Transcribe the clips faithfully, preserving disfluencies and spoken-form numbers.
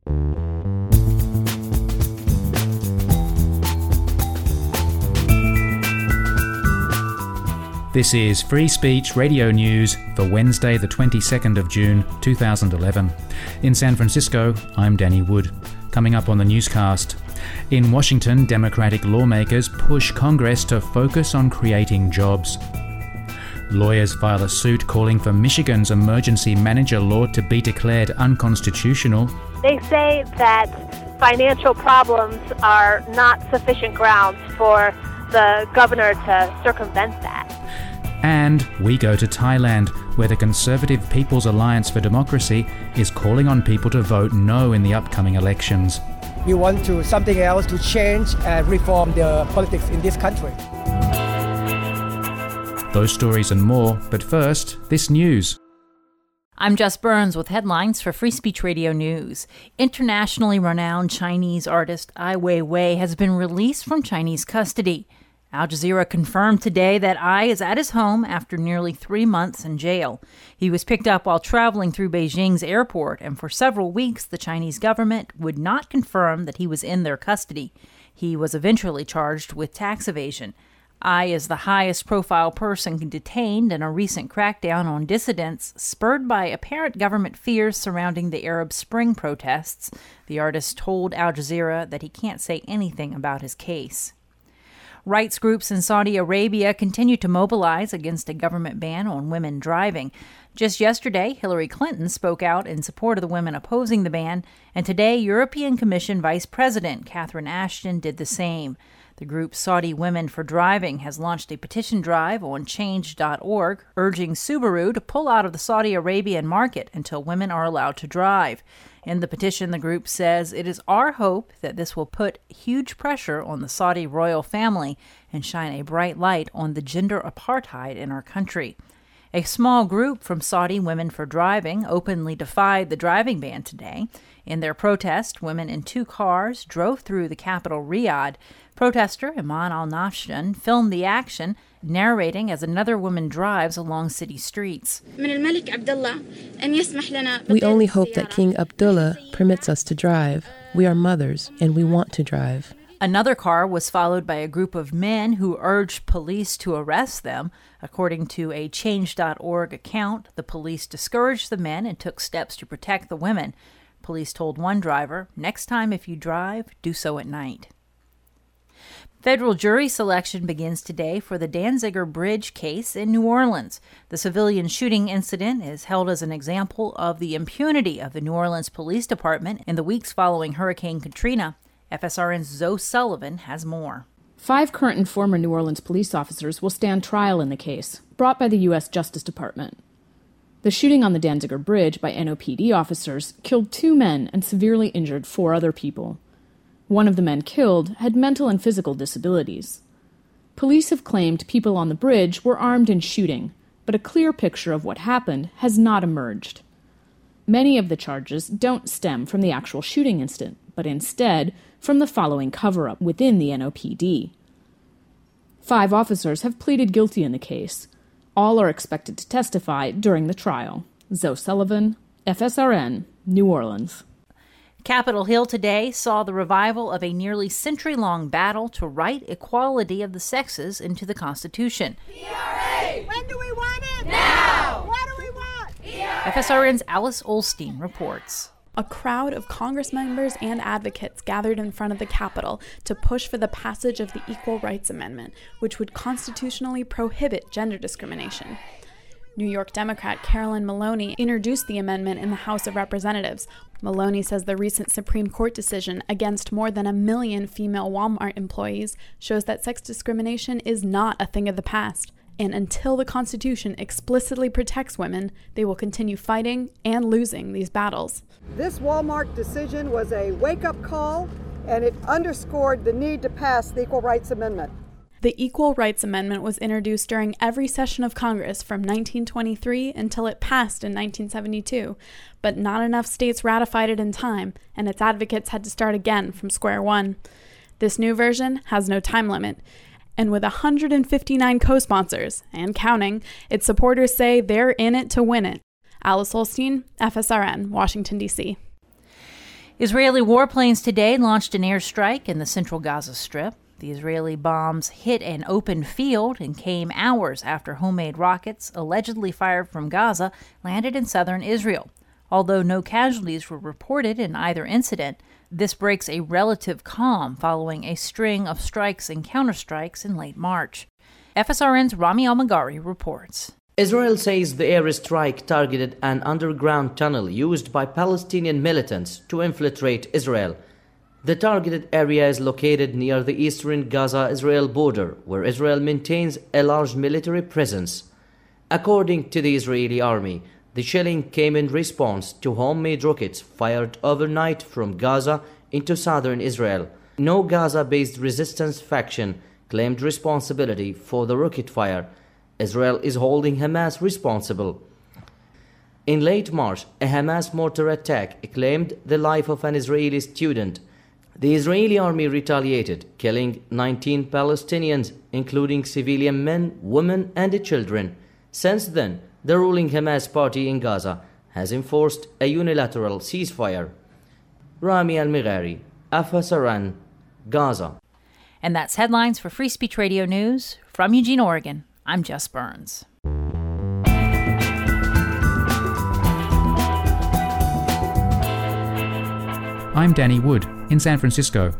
This is Free Speech Radio News for Wednesday the twenty-second of June two thousand eleven. In San Francisco, I'm Danny Wood. Coming up on the newscast. In Washington, Democratic lawmakers push Congress to focus on creating jobs. Lawyers file a suit calling for Michigan's emergency manager law to be declared unconstitutional. They say that financial problems are not sufficient grounds for the governor to circumvent that. And we go to Thailand, where the Conservative People's Alliance for Democracy is calling on people to vote no in the upcoming elections. We want to something else to change and reform the politics in this country. Those stories and more, but first, this news. I'm Jess Burns with headlines for Free Speech Radio News. Internationally renowned Chinese artist Ai Weiwei has been released from Chinese custody. Al Jazeera confirmed today that Ai is at his home after nearly three months in jail. He was picked up while traveling through Beijing's airport, and for several weeks the Chinese government would not confirm that he was in their custody. He was eventually charged with tax evasion. Ai is the highest-profile person detained in a recent crackdown on dissidents, spurred by apparent government fears surrounding the Arab Spring protests. The artist told Al Jazeera that he can't say anything about his case. Rights groups in Saudi Arabia continue to mobilize against a government ban on women driving. Just yesterday, Hillary Clinton spoke out in support of the women opposing the ban, and today European Commission Vice President Catherine Ashton did the same. The group Saudi Women for Driving has launched a petition drive on change dot org, urging Subaru to pull out of the Saudi Arabian market until women are allowed to drive. In the petition, the group says it is our hope that this will put huge pressure on the Saudi royal family and shine a bright light on the gender apartheid in our country. A small group from Saudi Women for Driving openly defied the driving ban today. In their protest, women in two cars drove through the capital, Riyadh. Protester Iman al-Nafshan filmed the action, narrating as another woman drives along city streets. We only hope that King Abdullah permits us to drive. We are mothers, and we want to drive. Another car was followed by a group of men who urged police to arrest them. According to a change dot org account, the police discouraged the men and took steps to protect the women. Police told one driver, "Next time if you drive, do so at night." Federal jury selection begins today for the Danziger Bridge case in New Orleans. The civilian shooting incident is held as an example of the impunity of the New Orleans Police Department in the weeks following Hurricane Katrina. F S R N's Zoe Sullivan has more. Five current and former New Orleans police officers will stand trial in the case, brought by the U S Justice Department. The shooting on the Danziger Bridge by N O P D officers killed two men and severely injured four other people. One of the men killed had mental and physical disabilities. Police have claimed people on the bridge were armed and shooting, but a clear picture of what happened has not emerged. Many of the charges don't stem from the actual shooting incident, but instead from the following cover-up within the N O P D. Five officers have pleaded guilty in the case. All are expected to testify during the trial. Zoe Sullivan, F S R N, New Orleans. Capitol Hill today saw the revival of a nearly century-long battle to write equality of the sexes into the Constitution. P R A! When do we want it? Now! What do we want? P R A! F S R N's Alice Olstein reports. A crowd of Congress members and advocates gathered in front of the Capitol to push for the passage of the Equal Rights Amendment, which would constitutionally prohibit gender discrimination. New York Democrat Carolyn Maloney introduced the amendment in the House of Representatives. Maloney says the recent Supreme Court decision against more than a million female Walmart employees shows that sex discrimination is not a thing of the past. And until the Constitution explicitly protects women, they will continue fighting and losing these battles. This Walmart decision was a wake-up call, and it underscored the need to pass the Equal Rights Amendment. The Equal Rights Amendment was introduced during every session of Congress from nineteen twenty-three until it passed in nineteen seventy-two, but not enough states ratified it in time, and its advocates had to start again from square one. This new version has no time limit, and with one hundred fifty-nine co-sponsors, and counting, its supporters say they're in it to win it. Alice Holstein, F S R N, Washington, D C Israeli warplanes today launched an airstrike in the central Gaza Strip. The Israeli bombs hit an open field and came hours after homemade rockets, allegedly fired from Gaza, landed in southern Israel. Although no casualties were reported in either incident, this breaks a relative calm following a string of strikes and counterstrikes in late March. F S R N's Rami Al-Magari reports. Israel says the airstrike targeted an underground tunnel used by Palestinian militants to infiltrate Israel. The targeted area is located near the eastern Gaza-Israel border, where Israel maintains a large military presence. According to the Israeli army, the shelling came in response to homemade rockets fired overnight from Gaza into southern Israel. No Gaza-based resistance faction claimed responsibility for the rocket fire. Israel is holding Hamas responsible. In late March, a Hamas mortar attack claimed the life of an Israeli student. The Israeli army retaliated, killing nineteen Palestinians, including civilian men, women, and children. Since then, the ruling Hamas party in Gaza has enforced a unilateral ceasefire. Rami Al-Magari, F S R N, Gaza. And that's headlines for Free Speech Radio News. From Eugene, Oregon, I'm Jess Burns. I'm Danny Wood in San Francisco.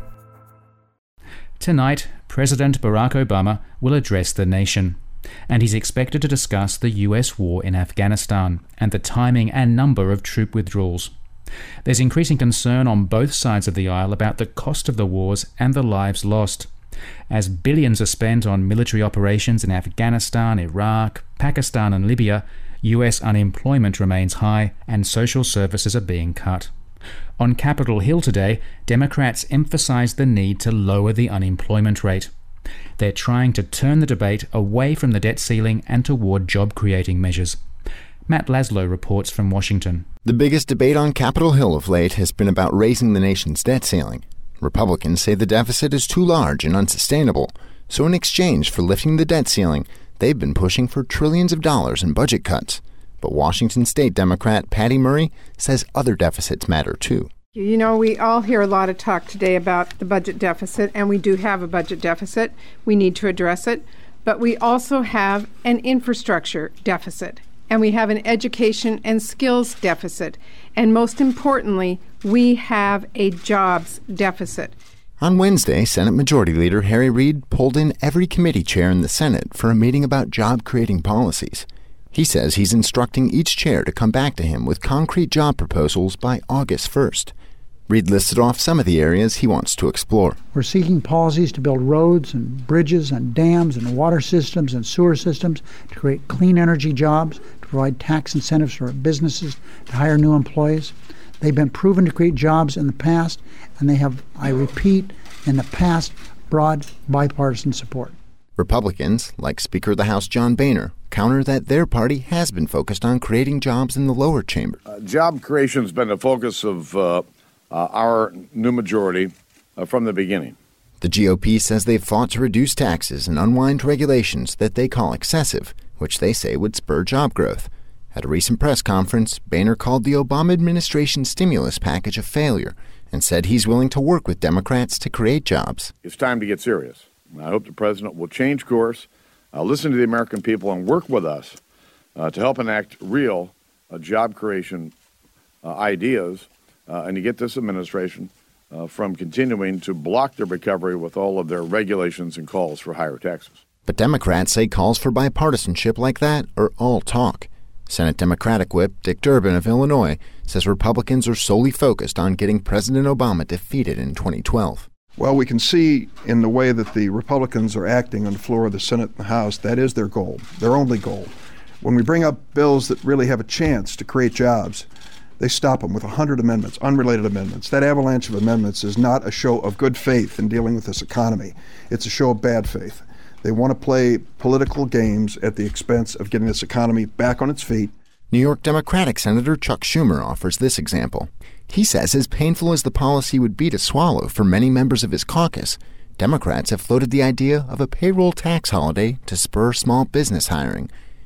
Tonight, President Barack Obama will address the nation, and he's expected to discuss the U S war in Afghanistan and the timing and number of troop withdrawals. There's increasing concern on both sides of the aisle about the cost of the wars and the lives lost. As billions are spent on military operations in Afghanistan, Iraq, Pakistan and Libya, U S unemployment remains high and social services are being cut. On Capitol Hill today, Democrats emphasized the need to lower the unemployment rate. They're trying to turn the debate away from the debt ceiling and toward job-creating measures. Matt Laszlo reports from Washington. The biggest debate on Capitol Hill of late has been about raising the nation's debt ceiling. Republicans say the deficit is too large and unsustainable, so in exchange for lifting the debt ceiling, they've been pushing for trillions of dollars in budget cuts. But Washington State Democrat Patty Murray says other deficits matter too. You know, we all hear a lot of talk today about the budget deficit, and we do have a budget deficit. We need to address it. But we also have an infrastructure deficit, and we have an education and skills deficit. And most importantly, we have a jobs deficit. On Wednesday, Senate Majority Leader Harry Reid pulled in every committee chair in the Senate for a meeting about job-creating policies. He says he's instructing each chair to come back to him with concrete job proposals by August first. Reid listed off some of the areas he wants to explore. We're seeking policies to build roads and bridges and dams and water systems and sewer systems to create clean energy jobs, to provide tax incentives for businesses to hire new employees. They've been proven to create jobs in the past, and they have, I repeat, in the past, broad bipartisan support. Republicans, like Speaker of the House John Boehner, counter that their party has been focused on creating jobs in the lower chamber. Uh, job creation has been the focus of uh, uh, our new majority uh, from the beginning. The G O P says they've fought to reduce taxes and unwind regulations that they call excessive, which they say would spur job growth. At a recent press conference, Boehner called the Obama administration stimulus package a failure and said he's willing to work with Democrats to create jobs. It's time to get serious. I hope the president will change course, uh, listen to the American people, and work with us uh, to help enact real uh, job creation uh, ideas uh, and to get this administration uh, from continuing to block the recovery with all of their regulations and calls for higher taxes. But Democrats say calls for bipartisanship like that are all talk. Senate Democratic Whip Dick Durbin of Illinois says Republicans are solely focused on getting President Obama defeated in twenty twelve. Well, we can see in the way that the Republicans are acting on the floor of the Senate and the House, that is their goal, their only goal. When we bring up bills that really have a chance to create jobs, they stop them with one hundred amendments, unrelated amendments. That avalanche of amendments is not a show of good faith in dealing with this economy. It's a show of bad faith. They want to play political games at the expense of getting this economy back on its feet. New York Democratic Senator Chuck Schumer offers this example. He says as painful as the policy would be to swallow for many members of his caucus, Democrats have floated the idea of a payroll tax holiday to spur small business hiring.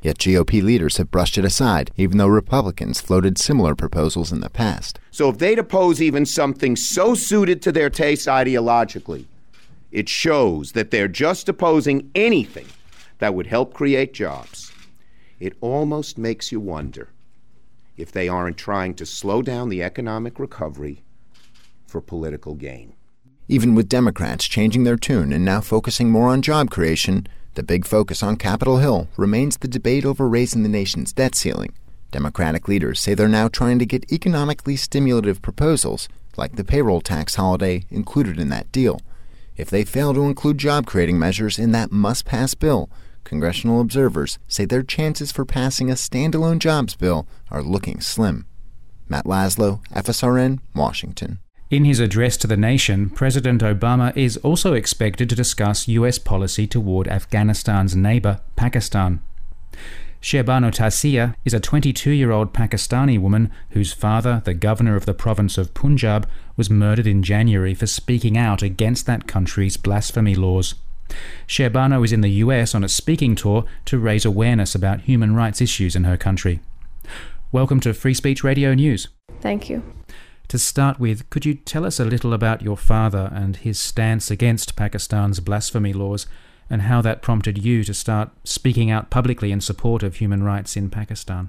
Yet G O P leaders have brushed it aside, even though Republicans floated similar proposals in the past. So if they'd oppose even something so suited to their taste ideologically, it shows that they're just opposing anything that would help create jobs. It almost makes you wonder if they aren't trying to slow down the economic recovery for political gain. Even with Democrats changing their tune and now focusing more on job creation, the big focus on Capitol Hill remains the debate over raising the nation's debt ceiling. Democratic leaders say they're now trying to get economically stimulative proposals, like the payroll tax holiday, included in that deal. If they fail to include job-creating measures in that must-pass bill, congressional observers say their chances for passing a standalone jobs bill are looking slim. Matt Laszlo, F S R N, Washington. In his address to the nation, President Obama is also expected to discuss U S policy toward Afghanistan's neighbor, Pakistan. Sherbano Taseer is a twenty-two-year-old Pakistani woman whose father, the governor of the province of Punjab, was murdered in January for speaking out against that country's blasphemy laws. Sherbano is in the U S on a speaking tour to raise awareness about human rights issues in her country. Welcome to Free Speech Radio News. Thank you. To start with, could you tell us a little about your father and his stance against Pakistan's blasphemy laws, and how that prompted you to start speaking out publicly in support of human rights in Pakistan?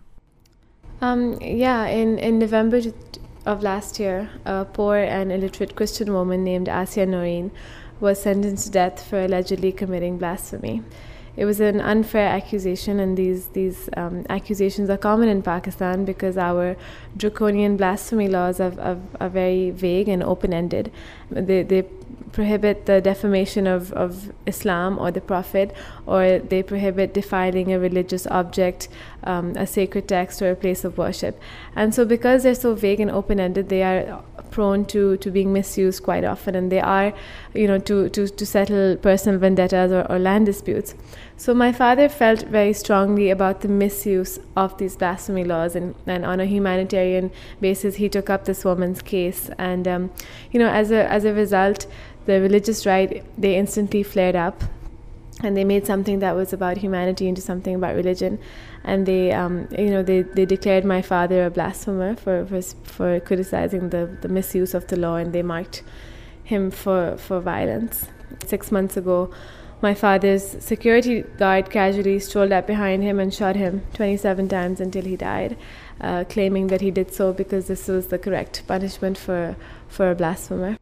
Um, yeah, in, in November of last year, a poor and illiterate Christian woman named Asia Noreen was sentenced to death for allegedly committing blasphemy. It was an unfair accusation, and these these um, accusations are common in Pakistan because our draconian blasphemy laws are, are, are very vague and open-ended. They, they prohibit the defamation of, of Islam or the Prophet, or they prohibit defiling a religious object, um, a sacred text, or a place of worship. And so because they're so vague and open-ended, they are prone to, to being misused quite often, and they are, you know, to, to, to settle personal vendettas or, or land disputes. So my father felt very strongly about the misuse of these blasphemy laws, and, and on a humanitarian basis, he took up this woman's case. And um, you know, as a as a result, the religious right, they instantly flared up, and they made something that was about humanity into something about religion. And they, um, you know, they, they declared my father a blasphemer for for, for criticizing the, the misuse of the law, and they marked him for, for violence. Six months ago, my father's security guard casually strolled up behind him and shot him twenty-seven times until he died, uh, claiming that he did so because this was the correct punishment for, for a blasphemer.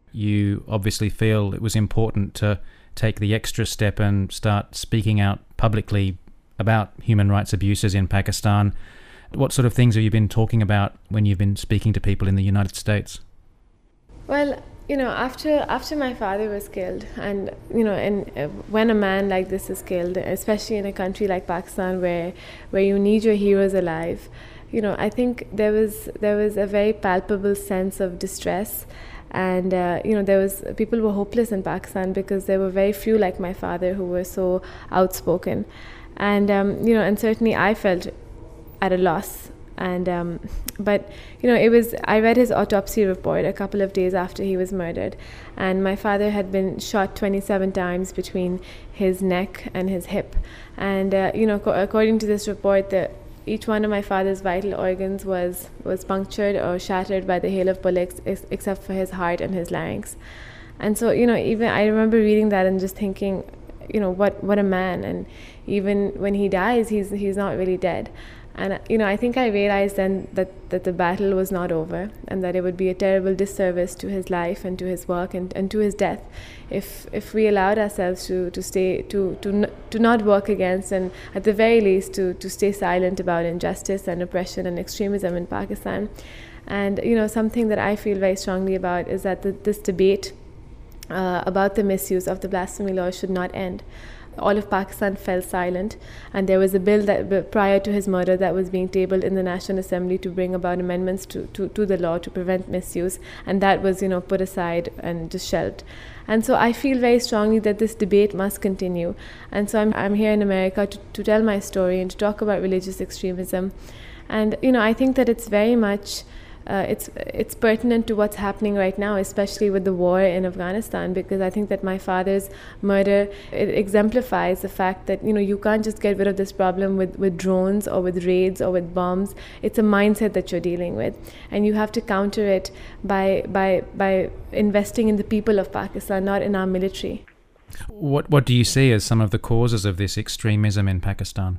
You obviously feel it was important to take the extra step and start speaking out publicly about human rights abuses in Pakistan. What sort of things have you been talking about when you've been speaking to people in the United States? Well, you know, after after my father was killed, and you know, and uh, when a man like this is killed, especially in a country like Pakistan where where you need your heroes alive, you know, I think there was there was a very palpable sense of distress, and uh, you know, there was people were hopeless in Pakistan because there were very few like my father who were so outspoken, and um, you know, and certainly I felt at a loss. And um, but you know, it was I read his autopsy report a couple of days after he was murdered, and my father had been shot twenty-seven times between his neck and his hip, and uh, you know, co- according to this report, that each one of my father's vital organs was was punctured or shattered by the hail of bullets, ex- except for his heart and his larynx. And so, you know, even I remember reading that and just thinking, you know, what what a man. And even when he dies, he's he's not really dead. And, you know, I think I realized then that, that the battle was not over, and that it would be a terrible disservice to his life and to his work and, and to his death if if we allowed ourselves to, to stay to, to n- to not work against, and at the very least to, to stay silent about injustice and oppression and extremism in Pakistan. And, you know, something that I feel very strongly about is that the, this debate uh, about the misuse of the blasphemy law should not end. All of Pakistan fell silent, and there was a bill that prior to his murder that was being tabled in the National Assembly to bring about amendments to, to, to the law to prevent misuse, and that was, you know, put aside and just shelved. And so I feel very strongly that this debate must continue. And so I'm I'm here in America to, to tell my story and to talk about religious extremism. And, you know, I think that it's very much uh, it's it's pertinent to what's happening right now, especially with the war in Afghanistan, because I think that my father's murder, it exemplifies the fact that, you know, you can't just get rid of this problem with, with drones or with raids or with bombs. It's a mindset that you're dealing with, and you have to counter it by by by investing in the people of Pakistan, not in our military. What what do you see as some of the causes of this extremism in Pakistan?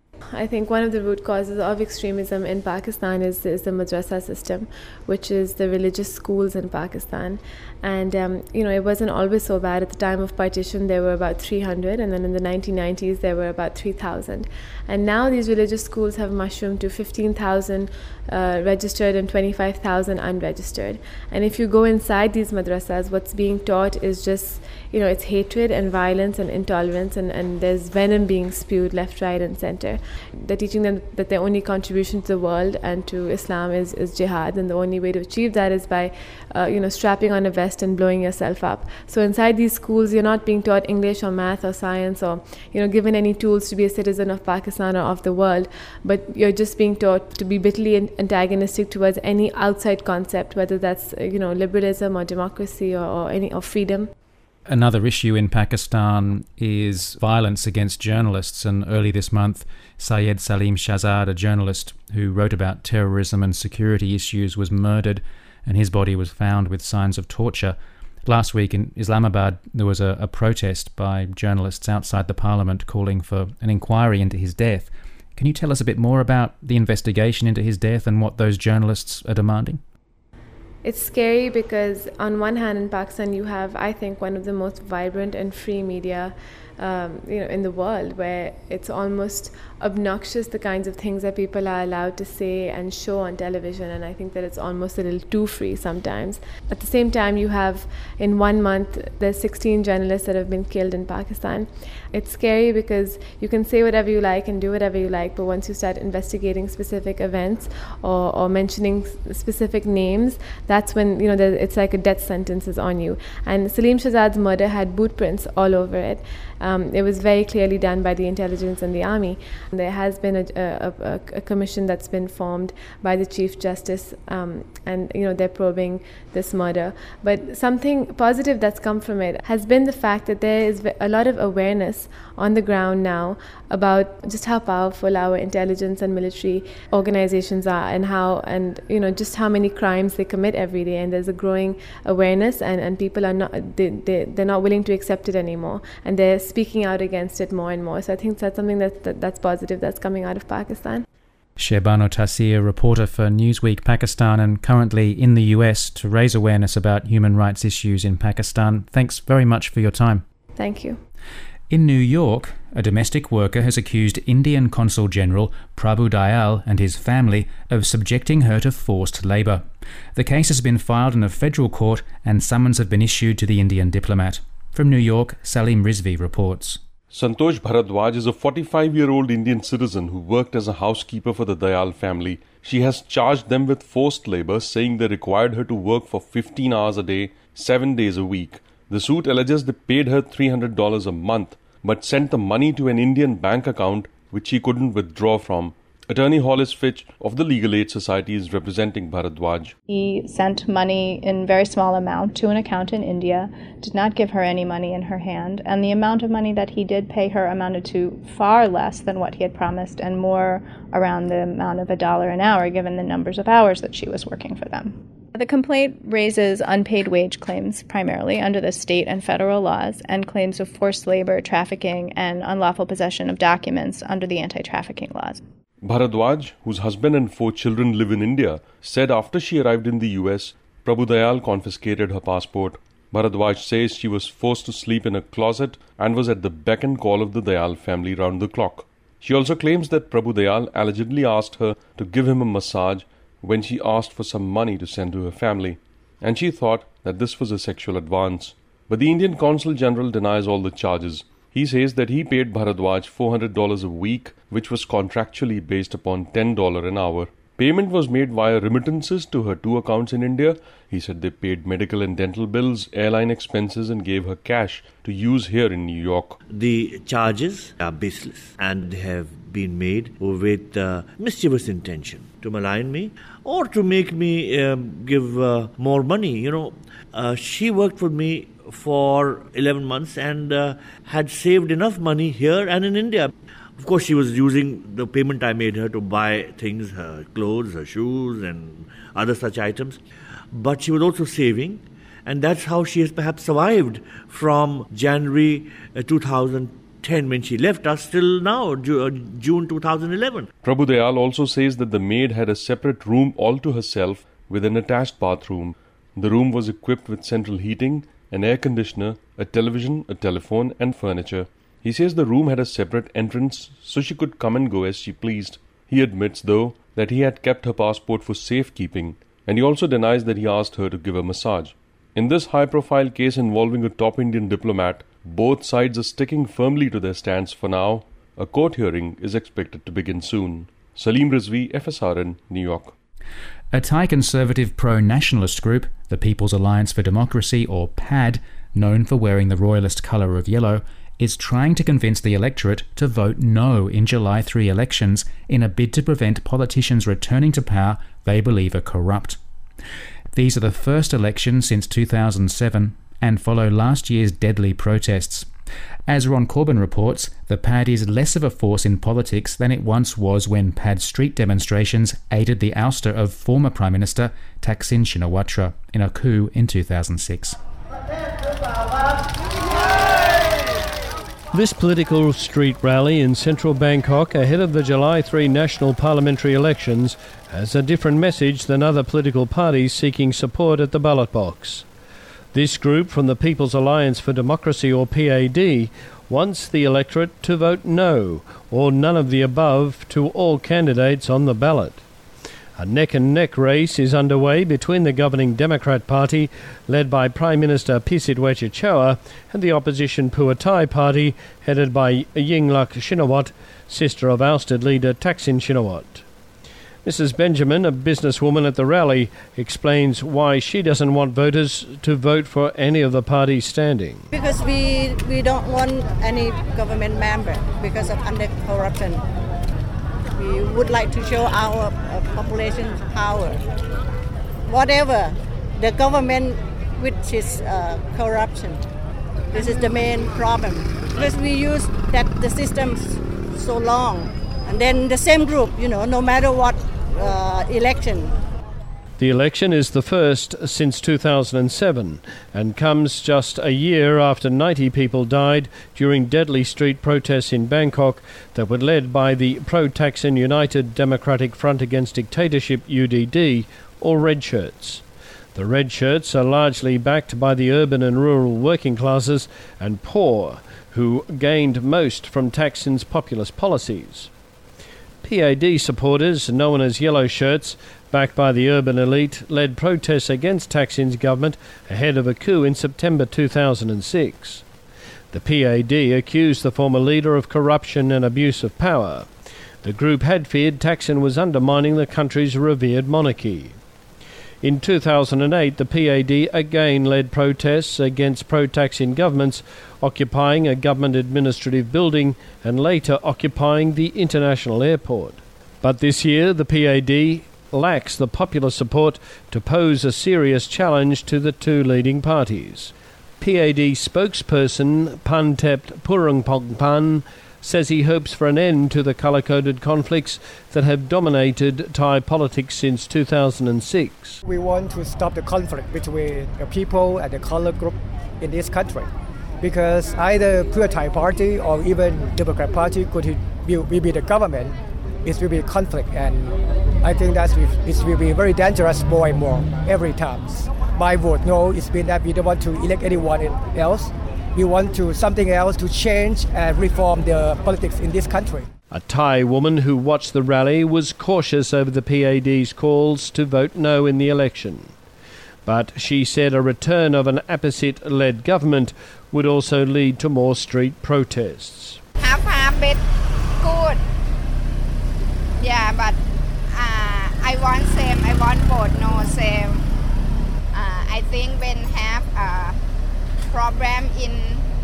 I think one of the root causes of extremism in Pakistan is, is the madrasa system, which is the religious schools in Pakistan. And, um, you know, it wasn't always so bad. At the time of partition, there were about three hundred, and then in the nineteen nineties, there were about three thousand. And now these religious schools have mushroomed to fifteen thousand uh, registered and twenty-five thousand unregistered. And if you go inside these madrasas, what's being taught is just, you know, it's hatred and violence and intolerance, and, and there's venom being spewed left, right, and center. They're teaching them that their only contribution to the world and to Islam is, is jihad, and the only way to achieve that is by, uh, you know, strapping on a vest and blowing yourself up. So inside these schools, you're not being taught English or math or science or, you know, given any tools to be a citizen of Pakistan or of the world, but you're just being taught to be bitterly antagonistic towards any outside concept, whether that's, you know, liberalism or democracy or, or any or freedom. Another issue in Pakistan is violence against journalists, and early this month, Syed Salim Shahzad, a journalist who wrote about terrorism and security issues, was murdered, and his body was found with signs of torture. Last week in Islamabad, there was a, a protest by journalists outside the parliament calling for an inquiry into his death. Can you tell us a bit more about the investigation into his death and what those journalists are demanding? It's scary because on one hand in Pakistan you have, I think, one of the most vibrant and free media um, you know, in the world, where it's almost obnoxious the kinds of things that people are allowed to say and show on television, and I think that it's almost a little too free sometimes. At the same time, you have, in one month, there's sixteen journalists that have been killed in Pakistan. It's scary because you can say whatever you like and do whatever you like, but once you start investigating specific events or, or mentioning specific names, that's when, you know, it's like a death sentence is on you. And Salim Shahzad's murder had boot prints all over it. Um, it was very clearly done by the intelligence and the army. There has been a, a, a, a commission that's been formed by the Chief Justice, um, and, you know, they're probing this murder. But something positive that's come from it has been the fact that there is a lot of awareness on the ground now about just how powerful our intelligence and military organizations are, and how, and you know, just how many crimes they commit every day. And there's a growing awareness, and, and people are not they, they, they're not willing to accept it anymore, and they're speaking out against it more and more. So I think that's something that, that that's positive that's coming out of Pakistan. Shehbano Taseer, reporter for Newsweek Pakistan and currently in the U S to raise awareness about human rights issues in Pakistan. Thanks very much for your time. Thank you. In New York, a domestic worker has accused Indian Consul General Prabhu Dayal and his family of subjecting her to forced labour. The case has been filed in a federal court and summons have been issued to the Indian diplomat. From New York, Salim Rizvi reports. Santosh Bharadwaj is a forty-five-year-old Indian citizen who worked as a housekeeper for the Dayal family. She has charged them with forced labour, saying they required her to work for fifteen hours a day, seven days a week. The suit alleges they paid her three hundred dollars a month, but sent the money to an Indian bank account which she couldn't withdraw from. Attorney Hollis Fitch of the Legal Aid Society is representing Bharadwaj. He sent money in very small amount to an account in India, did not give her any money in her hand, and the amount of money that he did pay her amounted to far less than what he had promised, and more around the amount of a dollar an hour given the numbers of hours that she was working for them. The complaint raises unpaid wage claims primarily under the state and federal laws, and claims of forced labor, trafficking, and unlawful possession of documents under the anti-trafficking laws. Bharadwaj, whose husband and four children live in India, said after she arrived in the U S, Prabhu Dayal confiscated her passport. Bharadwaj says she was forced to sleep in a closet and was at the beck and call of the Dayal family round the clock. She also claims that Prabhu Dayal allegedly asked her to give him a massage when she asked for some money to send to her family, and she thought that this was a sexual advance. But the Indian Consul General denies all the charges. He says that he paid Bharadwaj four hundred dollars a week, which was contractually based upon ten dollars an hour. Payment was made via remittances to her two accounts in India. He said they paid medical and dental bills, airline expenses and gave her cash to use here in New York. The charges are baseless and they have been made with uh, mischievous intention to malign me or to make me um, give uh, more money. You know, uh, she worked for me for eleven months and uh, had saved enough money here and in India. Of course, she was using the payment I made her to buy things, her clothes, her shoes and other such items. But she was also saving, and that's how she has perhaps survived from January uh, two thousand ten when she left us till now, Ju- uh, June two thousand eleven. Prabhu Dayal also says that the maid had a separate room all to herself with an attached bathroom. The room was equipped with central heating, an air conditioner, a television, a telephone and furniture. He says the room had a separate entrance so she could come and go as she pleased. He admits, though, that he had kept her passport for safekeeping, and he also denies that he asked her to give a massage. In this high-profile case involving a top Indian diplomat, both sides are sticking firmly to their stance for now. A court hearing is expected to begin soon. Salim Rizvi, F S R N, New York. A Thai conservative pro-nationalist group, the People's Alliance for Democracy, or PAD, known for wearing the royalist colour of yellow, is trying to convince the electorate to vote no in July third elections in a bid to prevent politicians returning to power they believe are corrupt. These are the first elections since two thousand seven and follow last year's deadly protests. As Ron Corbin reports, the PAD is less of a force in politics than it once was when PAD street demonstrations aided the ouster of former Prime Minister Thaksin Shinawatra in a coup in two thousand six. This political street rally in central Bangkok ahead of the July third national parliamentary elections has a different message than other political parties seeking support at the ballot box. This group from the People's Alliance for Democracy, or P A D, wants the electorate to vote no, or none of the above, to all candidates on the ballot. A neck-and-neck race is underway between the governing Democrat Party, led by Prime Minister Pisit Wechachua, and the opposition Pheu Thai Party, headed by Yingluck Shinawatra, sister of ousted leader Thaksin Shinawatra. Missus Benjamin, a businesswoman at the rally, explains why she doesn't want voters to vote for any of the parties standing. Because we, we don't want any government member because of under corruption. We would like to show our uh, population's power. Whatever the government, which is uh, corruption, this is the main problem. Because we use that the system so long, and then the same group, you know, no matter what uh, election. The election is the first since two thousand seven and comes just a year after ninety people died during deadly street protests in Bangkok that were led by the pro-Thaksin United Democratic Front Against Dictatorship U D D, or Red Shirts. The Red Shirts are largely backed by the urban and rural working classes and poor, who gained most from Thaksin's populist policies. P A D supporters, known as Yellow Shirts, backed by the urban elite, led protests against Thaksin's government ahead of a coup in September two thousand six. The P A D accused the former leader of corruption and abuse of power. The group had feared Thaksin was undermining the country's revered monarchy. In two thousand eight, the P A D again led protests against pro-Thaksin governments, occupying a government administrative building and later occupying the international airport. But this year, the P A D lacks the popular support to pose a serious challenge to the two leading parties. P A D spokesperson Pantept Purungpongpan says he hopes for an end to the colour-coded conflicts that have dominated Thai politics since two thousand six. We want to stop the conflict between the people and the colour group in this country, because either Pheu Thai Party or even Democrat Party could will, will be the government. It will be conflict, and I think that it will be very dangerous more and more every time. My vote no, it's been that we don't want to elect anyone else. We want to something else to change and reform the politics in this country. A Thai woman who watched the rally was cautious over the P A D's calls to vote no in the election. But she said a return of an opposite-led government would also lead to more street protests. Half half bit good. Yeah, but uh, I want same. I want both. No same. Uh, I think when have a problem in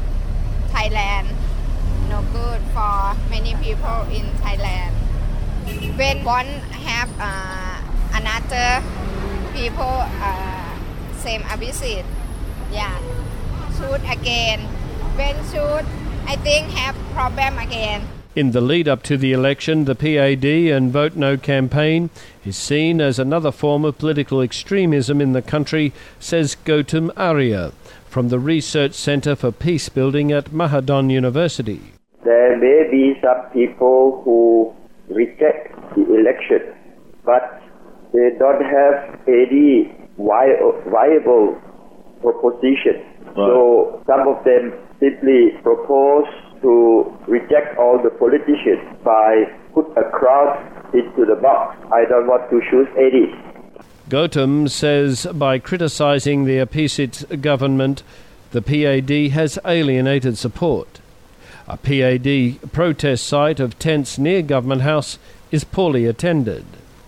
Thailand, no good for many people in Thailand. When one have uh, another people uh, same opposite, yeah, shoot again. When shoot, I think have problem again. In the lead up to the election, the P A D and Vote No campaign is seen as another form of political extremism in the country, says Gautam Arya from the Research Centre for Peace Building at Mahadhan University. There may be some people who reject the election, but they don't have any viable proposition. Right. So some of them simply propose to reject all the politicians by put a cross into the box. I don't want to choose any. Gautam says by criticising the Aphisit government, the P A D has alienated support. A P A D protest site of tents near Government House is poorly attended.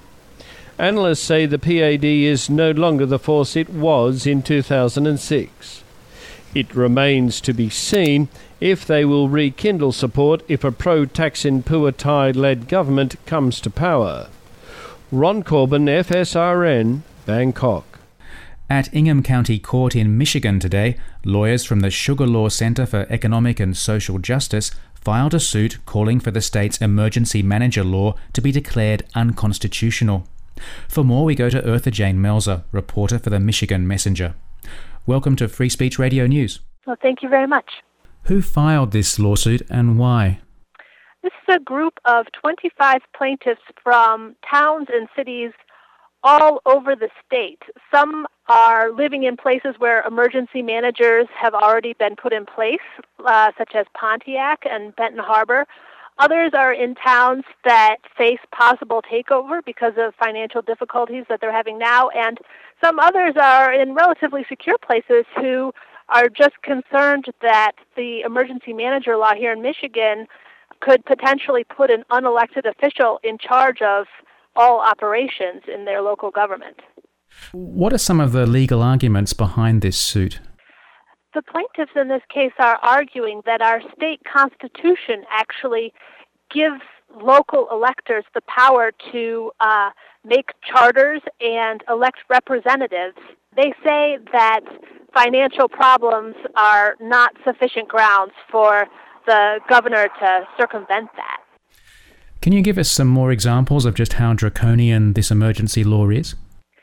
Analysts say the P A D is no longer the force it was in two thousand six. It remains to be seen if they will rekindle support if a pro-Thaksin Phuathai-led government comes to power. Ron Corbin, F S R N, Bangkok. At Ingham County Court in Michigan today, lawyers from the Sugar Law Center for Economic and Social Justice filed a suit calling for the state's emergency manager law to be declared unconstitutional. For more, we go to Eartha Jane Melzer, reporter for the Michigan Messenger. Welcome to Free Speech Radio News. Well, thank you very much. Who filed this lawsuit and why? This is a group of twenty-five plaintiffs from towns and cities all over the state. Some are living in places where emergency managers have already been put in place, uh, such as Pontiac and Benton Harbor. Others are in towns that face possible takeover because of financial difficulties that they're having now, and some others are in relatively secure places who are just concerned that the emergency manager law here in Michigan could potentially put an unelected official in charge of all operations in their local government. What are some of the legal arguments behind this suit? The plaintiffs in this case are arguing that our state constitution actually gives local electors the power to uh, make charters and elect representatives. They say that financial problems are not sufficient grounds for the governor to circumvent that. Can you give us some more examples of just how draconian this emergency law is?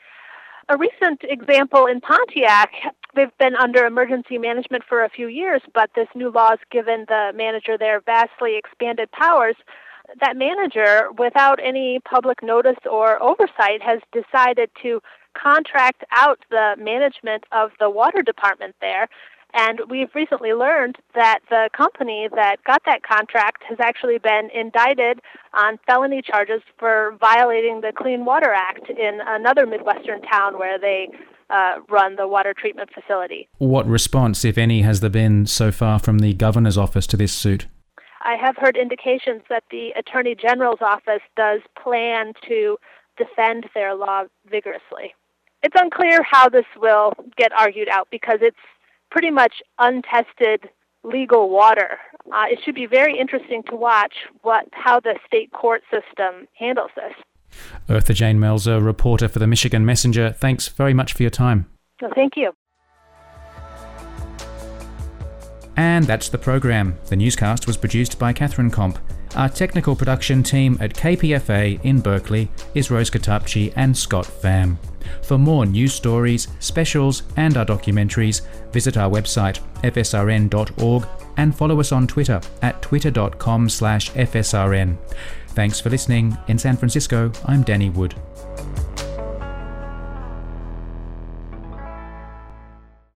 A recent example in Pontiac, they've been under emergency management for a few years, but this new law has given the manager their vastly expanded powers. That manager, without any public notice or oversight, has decided to contract out the management of the water department there. And we've recently learned that the company that got that contract has actually been indicted on felony charges for violating the Clean Water Act in another Midwestern town where they uh, run the water treatment facility. What response, if any, has there been so far from the governor's office to this suit? I have heard indications that the Attorney General's office does plan to defend their law vigorously. It's unclear how this will get argued out because it's pretty much untested legal water. Uh, it should be very interesting to watch what how the state court system handles this. Eartha Jane Melzer, reporter for the Michigan Messenger, thanks very much for your time. Well, thank you. And that's the program. The newscast was produced by Catherine Komp. Our technical production team at K P F A in Berkeley is Rose Katapchi and Scott Pham. For more news stories, specials, and our documentaries, visit our website, f s r n dot org, and follow us on Twitter at twitter dot com slash f s r n. Thanks for listening. In San Francisco, I'm Danny Wood.